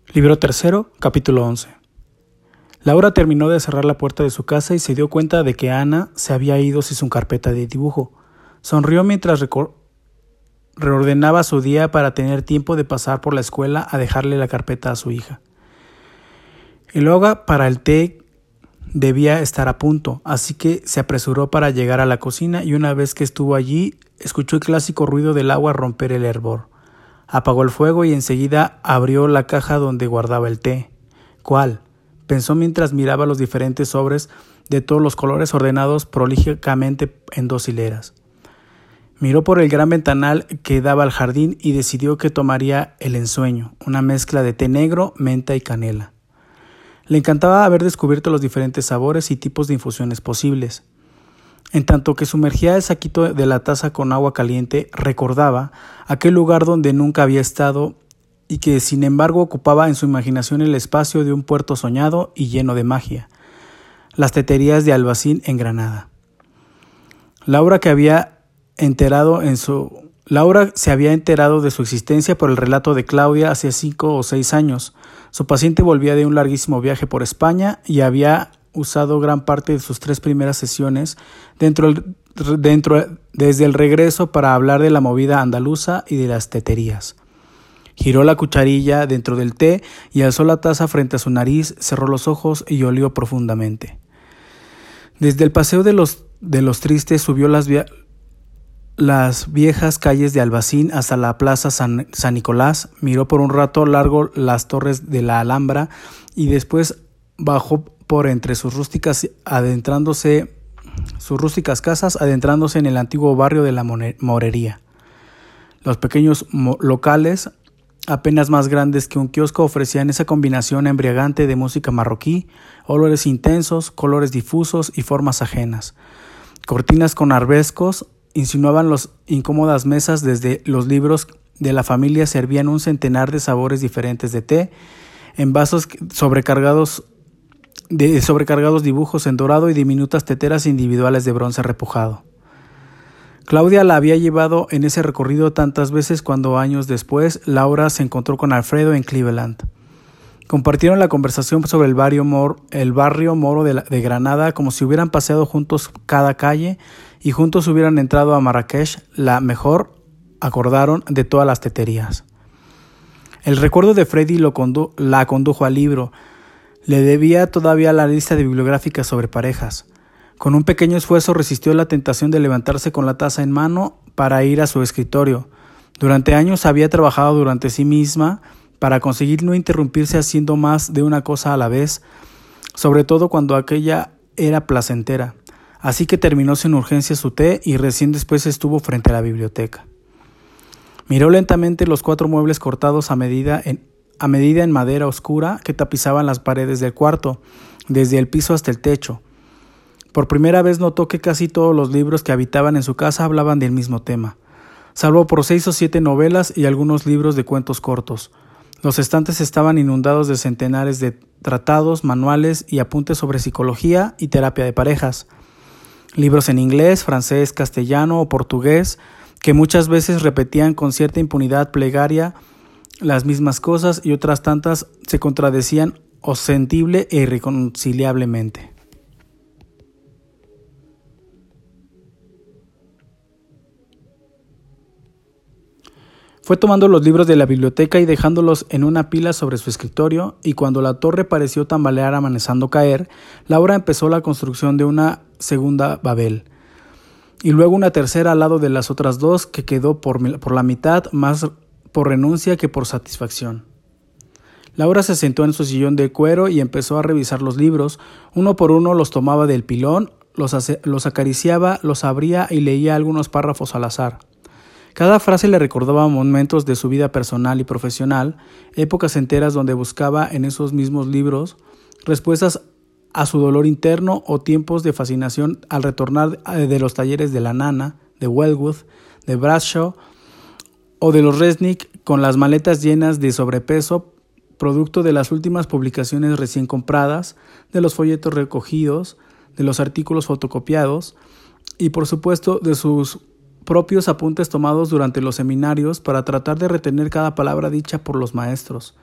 Libro tercero, capítulo 11. Laura terminó de cerrar la puerta de su casa y se dio cuenta de que Ana se había ido sin su carpeta de dibujo. Sonrió mientras reordenaba su día para tener tiempo de pasar por la escuela a dejarle la carpeta a su hija. El hora para el té debía estar a punto, así que se apresuró para llegar a la cocina y una vez que estuvo allí, escuchó el clásico ruido del agua romper el hervor. Apagó el fuego y enseguida abrió la caja donde guardaba el té. ¿Cuál?, pensó mientras miraba los diferentes sobres de todos los colores ordenados prolijamente en 2 hileras. Miró por el gran ventanal que daba al jardín y decidió que tomaría el ensueño, una mezcla de té negro, menta y canela. Le encantaba haber descubierto los diferentes sabores y tipos de infusiones posibles. En tanto que sumergía el saquito de la taza con agua caliente, recordaba aquel lugar donde nunca había estado y que sin embargo ocupaba en su imaginación el espacio de un puerto soñado y lleno de magia, las teterías de Albaicín en Granada. Laura se había enterado de su existencia por el relato de Claudia hace 5 o 6 años. Su paciente volvía de un larguísimo viaje por España y había usado gran parte de sus 3 primeras sesiones desde el regreso para hablar de la movida andaluza y de las teterías. Giró la cucharilla dentro del té y alzó la taza frente a su nariz, cerró los ojos y olió profundamente. Desde el paseo de los Tristes subió las viejas calles de Albaicín hasta la plaza San Nicolás, miró por un rato largo las torres de la Alhambra y después bajó por entre sus rústicas casas, adentrándose en el antiguo barrio de la Morería. Los pequeños locales, apenas más grandes que un kiosco, ofrecían esa combinación embriagante de música marroquí, olores intensos, colores difusos y formas ajenas. Cortinas con arabescos insinuaban las incómodas mesas. Desde los libros de la familia servían un centenar de sabores diferentes de té, en vasos sobrecargados dibujos en dorado y diminutas teteras individuales de bronce repujado. Claudia la había llevado en ese recorrido tantas veces cuando años después Laura se encontró con Alfredo en Cleveland. Compartieron la conversación sobre el barrio moro de Granada como si hubieran paseado juntos cada calle y juntos hubieran entrado a Marrakech, la mejor, acordaron, de todas las teterías. El recuerdo de Freddy la condujo al libro. Le debía todavía la lista bibliográfica sobre parejas. Con un pequeño esfuerzo resistió la tentación de levantarse con la taza en mano para ir a su escritorio. Durante años había trabajado durante sí misma para conseguir no interrumpirse haciendo más de una cosa a la vez, sobre todo cuando aquella era placentera. Así que terminó sin urgencia su té y recién después estuvo frente a la biblioteca. Miró lentamente los 4 muebles cortados a medida en madera oscura que tapizaban las paredes del cuarto, desde el piso hasta el techo. Por primera vez notó que casi todos los libros que habitaban en su casa hablaban del mismo tema, salvo por 6 o 7 novelas y algunos libros de cuentos cortos. Los estantes estaban inundados de centenares de tratados, manuales y apuntes sobre psicología y terapia de parejas. Libros en inglés, francés, castellano o portugués que muchas veces repetían con cierta impunidad plegaria las mismas cosas y otras tantas se contradecían ostensible e irreconciliablemente. Fue tomando los libros de la biblioteca y dejándolos en una pila sobre su escritorio, y cuando la torre pareció tambalear amenazando caer, Laura empezó la construcción de una segunda Babel, y luego una tercera al lado de las otras 2 que quedó por la mitad, más por renuncia que por satisfacción. Laura se sentó en su sillón de cuero y empezó a revisar los libros. Uno por uno los tomaba del pilón, los acariciaba, los abría y leía algunos párrafos al azar. Cada frase le recordaba momentos de su vida personal y profesional, épocas enteras donde buscaba en esos mismos libros respuestas a su dolor interno o tiempos de fascinación al retornar de los talleres de la Nana, de Wellwood, de Bradshaw o de los Resnick con las maletas llenas de sobrepeso, producto de las últimas publicaciones recién compradas, de los folletos recogidos, de los artículos fotocopiados y por supuesto de sus propios apuntes tomados durante los seminarios para tratar de retener cada palabra dicha por los maestros.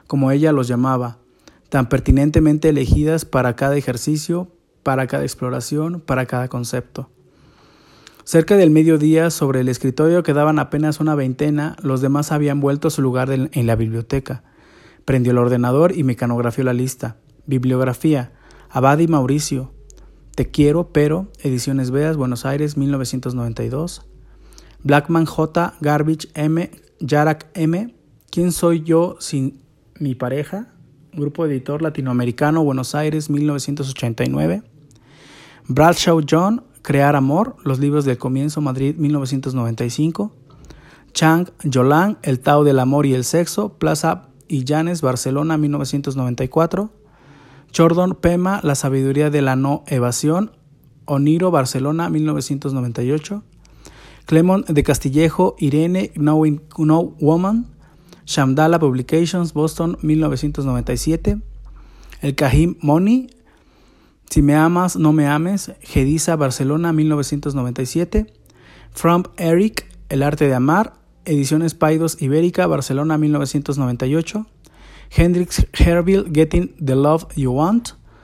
como ella los llamaba, tan pertinentemente elegidas para cada ejercicio, para cada exploración, para cada concepto. Cerca del mediodía, sobre el escritorio quedaban apenas una veintena, los demás habían vuelto a su lugar en la biblioteca. Prendió el ordenador y mecanografió la lista. Bibliografía: Abad y Mauricio. Te quiero, pero, Ediciones Beas, Buenos Aires, 1992. Blackman J. Garbage M. Yarak M. ¿Quién soy yo sin mi pareja? Grupo Editor Latinoamericano, Buenos Aires, 1989. Bradshaw John. Crear Amor, Los libros del comienzo, Madrid, 1995. Chang Yolang, El Tao del amor y el sexo, Plaza Illanes, Barcelona, 1994. Chordon Pema, La sabiduría de la no evasión, Oniro, Barcelona, 1998. Clemont de Castillejo, Irene, No Woman, Shamdala Publications, Boston, 1997. El Kahim Moni, Si me amas, no me ames, Gediza, Barcelona, 1997. From Eric, El arte de amar, Ediciones Paidós Ibérica, Barcelona, 1998. Hendrix Herville, Getting the Love You Want.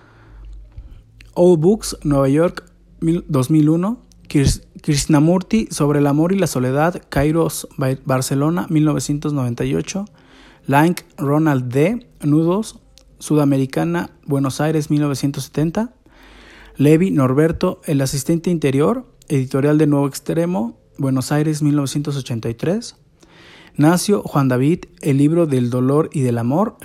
Old Books, Nueva York, 2001. Krishnamurti, Sobre el amor y la soledad, Kairos, Barcelona, 1998. Lank Ronald D., Nudos, Sudamericana, Buenos Aires, 1970. Levi Norberto, El asistente interior, Editorial de Nuevo Extremo, Buenos Aires, 1983. Nacio Juan David, El libro del dolor y del amor,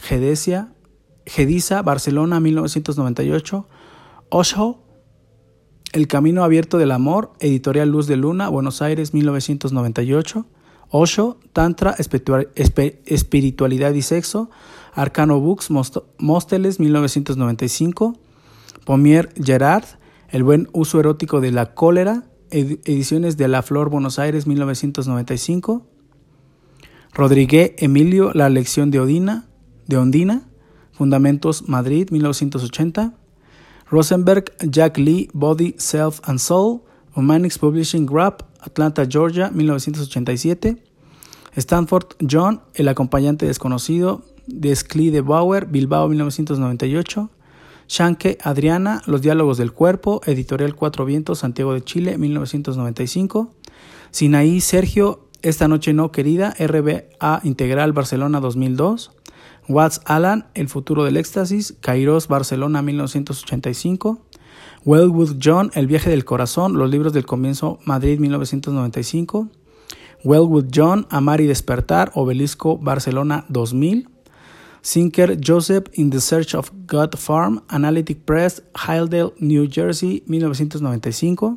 Gediza, Barcelona, 1998. Osho, El camino abierto del amor, Editorial Luz de Luna, Buenos Aires, 1998. Osho, Tantra, Espiritualidad y Sexo, Arcano Books, Móstoles, 1995. Pommier Gerard, El buen uso erótico de la cólera, Ediciones de la Flor, Buenos Aires, 1995. Rodríguez Emilio, La lección de Ondina, Fundamentos, Madrid, 1980. Rosenberg, Jack Lee, Body, Self and Soul, Humanics Publishing Group, Atlanta, Georgia, 1987. Stanford John, El acompañante desconocido, Desclée de Bauer, Bilbao, 1998. Shanke Adriana, Los diálogos del cuerpo, Editorial Cuatro Vientos, Santiago de Chile, 1995. Sinaí Sergio, Esta noche no querida, RBA Integral, Barcelona, 2002. Watts Alan, El futuro del éxtasis, Kairos, Barcelona, 1985. Wellwood John, El viaje del corazón, Los libros del comienzo, Madrid, 1995. Wellwood John, Amar y despertar, Obelisco, Barcelona, 2000. Sinker Joseph, In the Search of God Farm, Analytic Press, Hillsdale, New Jersey, 1995.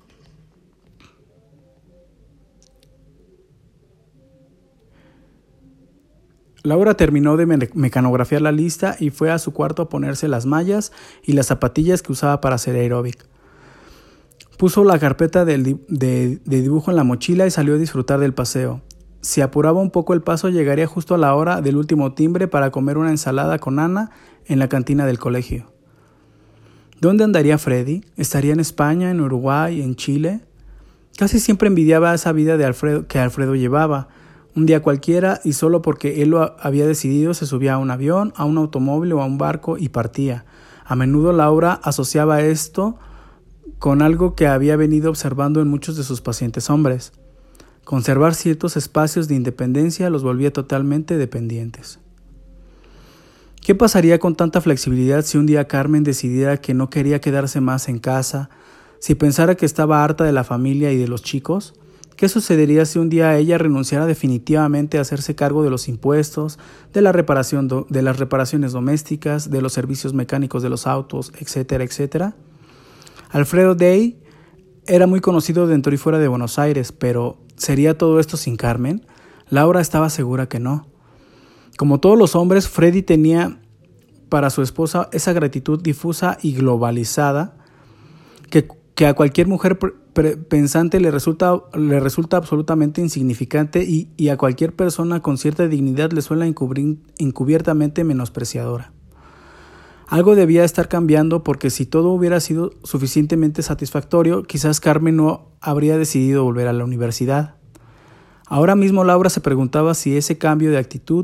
Laura terminó de mecanografiar la lista y fue a su cuarto a ponerse las mallas y las zapatillas que usaba para hacer aeróbic. Puso la carpeta de dibujo en la mochila y salió a disfrutar del paseo. Si apuraba un poco el paso, llegaría justo a la hora del último timbre para comer una ensalada con Ana en la cantina del colegio. ¿Dónde andaría Freddy? ¿Estaría en España, en Uruguay, en Chile? Casi siempre envidiaba esa vida que Alfredo llevaba. Un día cualquiera, y solo porque él lo había decidido, se subía a un avión, a un automóvil o a un barco y partía. A menudo Laura asociaba esto con algo que había venido observando en muchos de sus pacientes hombres. Conservar ciertos espacios de independencia los volvía totalmente dependientes. ¿Qué pasaría con tanta flexibilidad si un día Carmen decidiera que no quería quedarse más en casa, si pensara que estaba harta de la familia y de los chicos? ¿Qué sucedería si un día ella renunciara definitivamente a hacerse cargo de los impuestos, de las reparaciones domésticas, de los servicios mecánicos de los autos, etcétera, etcétera? Alfredo Day era muy conocido dentro y fuera de Buenos Aires, pero ¿sería todo esto sin Carmen? Laura estaba segura que no. Como todos los hombres, Freddy tenía para su esposa esa gratitud difusa y globalizada que a cualquier mujer pensante le resulta absolutamente insignificante y a cualquier persona con cierta dignidad le suena encubiertamente menospreciadora. Algo debía estar cambiando porque si todo hubiera sido suficientemente satisfactorio, quizás Carmen no habría decidido volver a la universidad. Ahora mismo Laura se preguntaba si ese cambio de actitud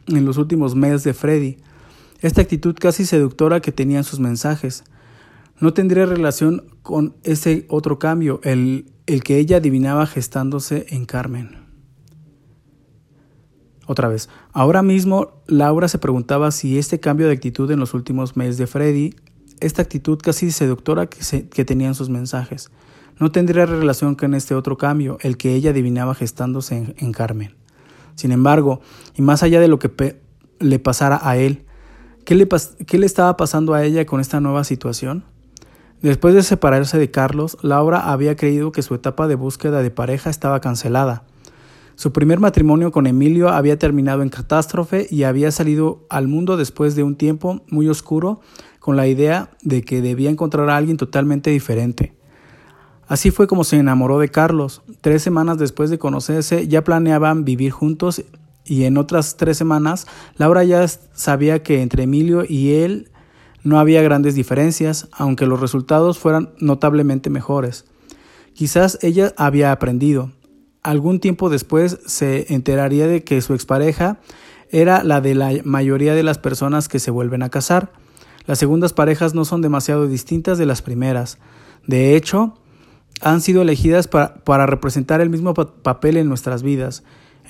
en los últimos meses de Freddy, esta actitud casi seductora que tenía en sus mensajes. No tendría relación con ese otro cambio, el que ella adivinaba gestándose en Carmen. Otra vez, ahora mismo Laura se preguntaba si este cambio de actitud en los últimos meses de Freddy, esta actitud casi seductora que tenía en sus mensajes, no tendría relación con este otro cambio, el que ella adivinaba gestándose en Carmen. Sin embargo, y más allá de lo que le pasara a él, ¿qué le estaba pasando a ella con esta nueva situación? Después de separarse de Carlos, Laura había creído que su etapa de búsqueda de pareja estaba cancelada. Su primer matrimonio con Emilio había terminado en catástrofe y había salido al mundo después de un tiempo muy oscuro con la idea de que debía encontrar a alguien totalmente diferente. Así fue como se enamoró de Carlos. 3 semanas después de conocerse ya planeaban vivir juntos y en otras 3 semanas Laura ya sabía que entre Emilio y él no había grandes diferencias, aunque los resultados fueran notablemente mejores. Quizás ella había aprendido. Algún tiempo después se enteraría de que su expareja era la de la mayoría de las personas que se vuelven a casar. Las segundas parejas no son demasiado distintas de las primeras. De hecho, han sido elegidas para representar el mismo papel en nuestras vidas.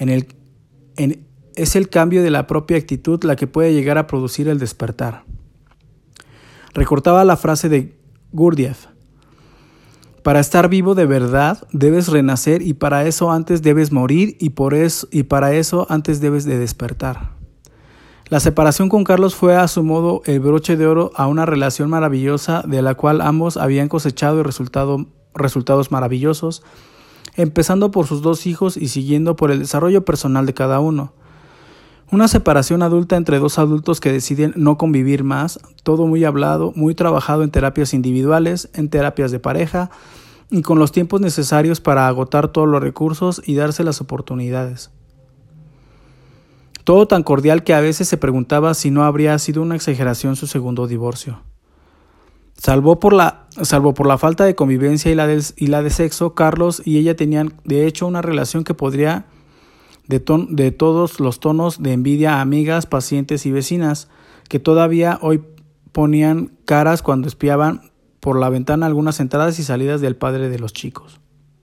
Es el cambio de la propia actitud la que puede llegar a producir el despertar. Recortaba la frase de Gurdjieff. Para estar vivo de verdad debes renacer y para eso antes debes morir y para eso antes debes de despertar. La separación con Carlos fue a su modo el broche de oro a una relación maravillosa de la cual ambos habían cosechado resultados maravillosos, empezando por sus 2 hijos y siguiendo por el desarrollo personal de cada uno. Una separación adulta entre 2 adultos que deciden no convivir más, todo muy hablado, muy trabajado en terapias individuales, en terapias de pareja y con los tiempos necesarios para agotar todos los recursos y darse las oportunidades. Todo tan cordial que a veces se preguntaba si no habría sido una exageración su segundo divorcio. Salvo por la falta de convivencia y la de sexo, Carlos y ella tenían de hecho una relación que podría de todos los tonos de envidia a amigas, pacientes y vecinas, que todavía hoy ponían caras cuando espiaban por la ventana algunas entradas y salidas del padre de los chicos.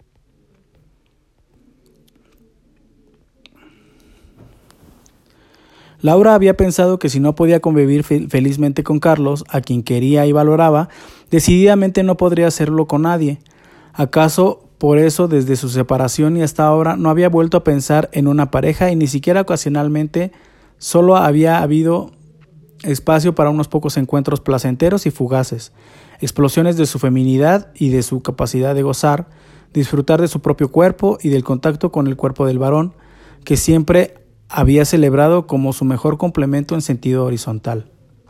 Laura había pensado que si no podía convivir felizmente con Carlos, a quien quería y valoraba, decididamente no podría hacerlo con nadie. ¿Acaso por eso desde su separación y hasta ahora no había vuelto a pensar en una pareja y ni siquiera ocasionalmente solo había habido espacio para unos pocos encuentros placenteros y fugaces, explosiones de su feminidad y de su capacidad de gozar, disfrutar de su propio cuerpo y del contacto con el cuerpo del varón, que siempre había celebrado como su mejor complemento en sentido horizontal?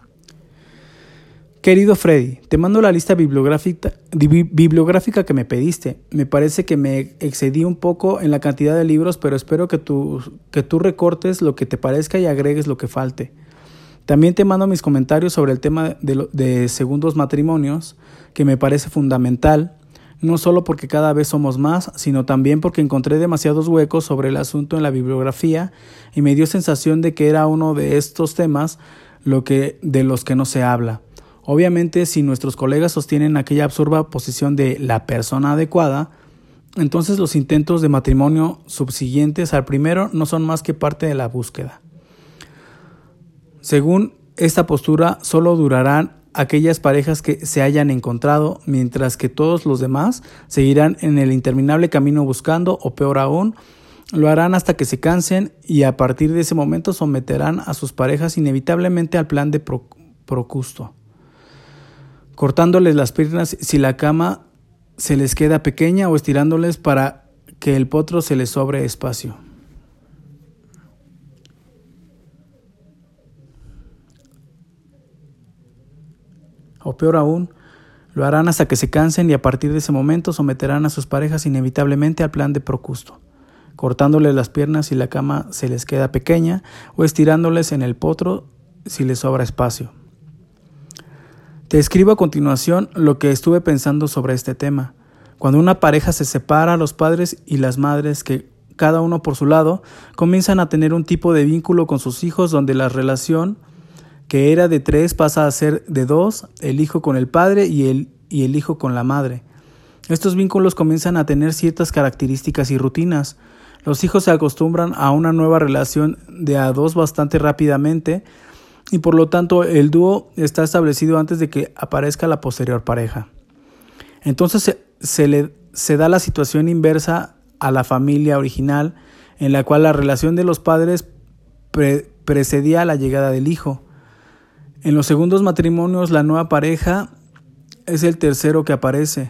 Querido Freddy, te mando la lista bibliográfica que me pediste. Me parece que me excedí un poco en la cantidad de libros, pero espero que tú recortes lo que te parezca y agregues lo que falte. También te mando mis comentarios sobre el tema de segundos matrimonios, que me parece fundamental, no solo porque cada vez somos más, sino también porque encontré demasiados huecos sobre el asunto en la bibliografía y me dio sensación de que era uno de estos temas de los que no se habla. Obviamente, si nuestros colegas sostienen aquella absurda posición de la persona adecuada, entonces los intentos de matrimonio subsiguientes al primero no son más que parte de la búsqueda. Según esta postura, solo durarán aquellas parejas que se hayan encontrado, mientras que todos los demás seguirán en el interminable camino buscando, o peor aún, lo harán hasta que se cansen y a partir de ese momento someterán a sus parejas inevitablemente al plan de Procusto, cortándoles las piernas si la cama se les queda pequeña o estirándoles para que el potro se les sobre espacio. O peor aún, lo harán hasta que se cansen y a partir de ese momento someterán a sus parejas inevitablemente al plan de Procusto, cortándoles las piernas si la cama se les queda pequeña o estirándoles en el potro si les sobra espacio. Te escribo a continuación lo que estuve pensando sobre este tema. Cuando una pareja se separa, los padres y las madres que cada uno por su lado, comienzan a tener un tipo de vínculo con sus hijos donde la relación que era de 3 pasa a ser de 2, el hijo con el padre y el hijo con la madre. Estos vínculos comienzan a tener ciertas características y rutinas. Los hijos se acostumbran a una nueva relación de a 2 bastante rápidamente y por lo tanto el dúo está establecido antes de que aparezca la posterior pareja. Entonces se da la situación inversa a la familia original, en la cual la relación de los padres precedía a la llegada del hijo. En los segundos matrimonios, la nueva pareja es el tercero que aparece,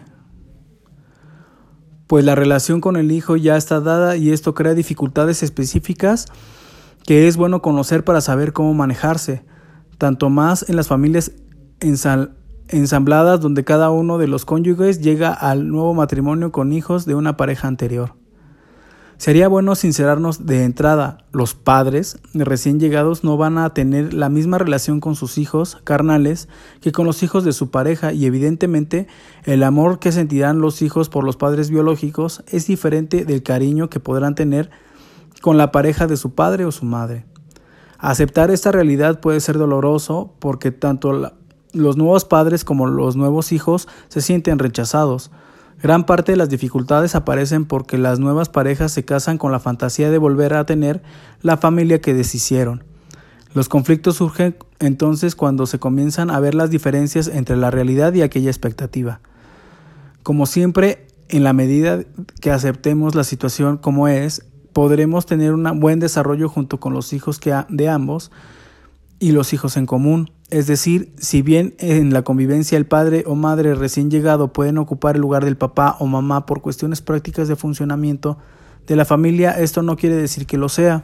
pues la relación con el hijo ya está dada y esto crea dificultades específicas que es bueno conocer para saber cómo manejarse, tanto más en las familias ensambladas donde cada uno de los cónyuges llega al nuevo matrimonio con hijos de una pareja anterior. Sería bueno sincerarnos de entrada, los padres recién llegados no van a tener la misma relación con sus hijos carnales que con los hijos de su pareja y evidentemente el amor que sentirán los hijos por los padres biológicos es diferente del cariño que podrán tener con la pareja de su padre o su madre. Aceptar esta realidad puede ser doloroso porque tanto los nuevos padres como los nuevos hijos se sienten rechazados. Gran parte de las dificultades aparecen porque las nuevas parejas se casan con la fantasía de volver a tener la familia que deshicieron. Los conflictos surgen entonces cuando se comienzan a ver las diferencias entre la realidad y aquella expectativa. Como siempre, en la medida que aceptemos la situación como es, podremos tener un buen desarrollo junto con los hijos de ambos y los hijos en común. Es decir, si bien en la convivencia el padre o madre recién llegado pueden ocupar el lugar del papá o mamá por cuestiones prácticas de funcionamiento de la familia, esto no quiere decir que lo sea.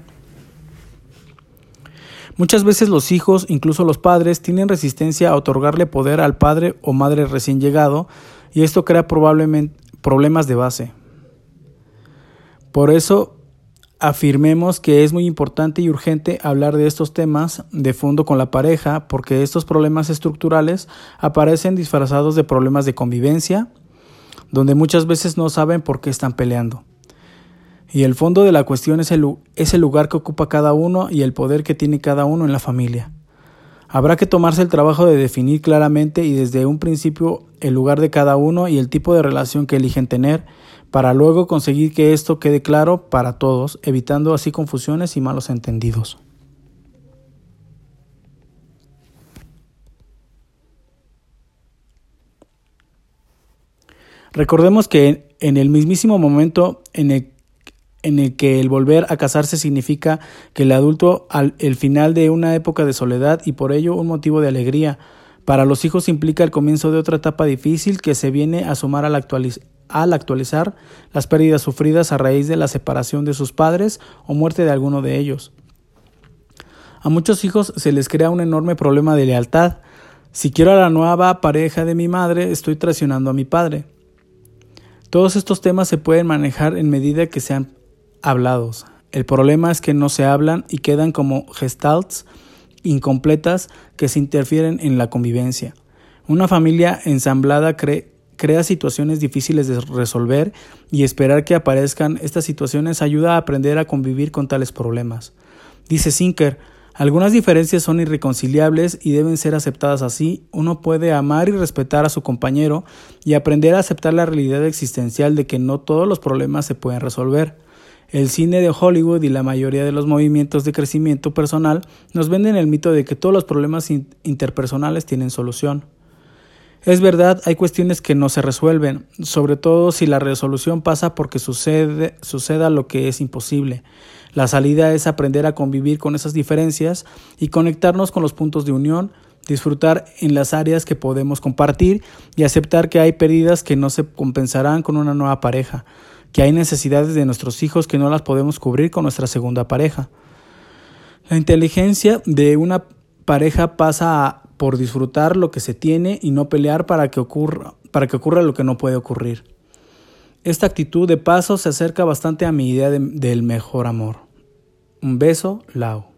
Muchas veces los hijos, incluso los padres, tienen resistencia a otorgarle poder al padre o madre recién llegado y esto crea probablemente problemas de base. Por eso, afirmemos que es muy importante y urgente hablar de estos temas de fondo con la pareja porque estos problemas estructurales aparecen disfrazados de problemas de convivencia, donde muchas veces no saben por qué están peleando. Y el fondo de la cuestión es el lugar que ocupa cada uno y el poder que tiene cada uno en la familia. Habrá que tomarse el trabajo de definir claramente y desde un principio el lugar de cada uno y el tipo de relación que eligen tener, para luego conseguir que esto quede claro para todos, evitando así confusiones y malos entendidos. Recordemos que en el mismísimo momento en el que el volver a casarse significa que el adulto el final de una época de soledad y por ello un motivo de alegría. Para los hijos implica el comienzo de otra etapa difícil que se viene a sumar al actualizar las pérdidas sufridas a raíz de la separación de sus padres o muerte de alguno de ellos. A muchos hijos se les crea un enorme problema de lealtad. Si quiero a la nueva pareja de mi madre, estoy traicionando a mi padre. Todos estos temas se pueden manejar en medida que sean hablados. El problema es que no se hablan y quedan como gestalts incompletas que se interfieren en la convivencia. Una familia ensamblada crea situaciones difíciles de resolver y esperar que aparezcan estas situaciones ayuda a aprender a convivir con tales problemas. Dice Zinker, algunas diferencias son irreconciliables y deben ser aceptadas así. Uno puede amar y respetar a su compañero y aprender a aceptar la realidad existencial de que no todos los problemas se pueden resolver. El cine de Hollywood y la mayoría de los movimientos de crecimiento personal nos venden el mito de que todos los problemas interpersonales tienen solución. Es verdad, hay cuestiones que no se resuelven, sobre todo si la resolución pasa porque suceda lo que es imposible. La salida es aprender a convivir con esas diferencias y conectarnos con los puntos de unión, disfrutar en las áreas que podemos compartir y aceptar que hay pérdidas que no se compensarán con una nueva pareja, que hay necesidades de nuestros hijos que no las podemos cubrir con nuestra segunda pareja. La inteligencia de una pareja pasa por disfrutar lo que se tiene y no pelear para que ocurra lo que no puede ocurrir. Esta actitud de paso se acerca bastante a mi idea del mejor amor. Un beso, Lau.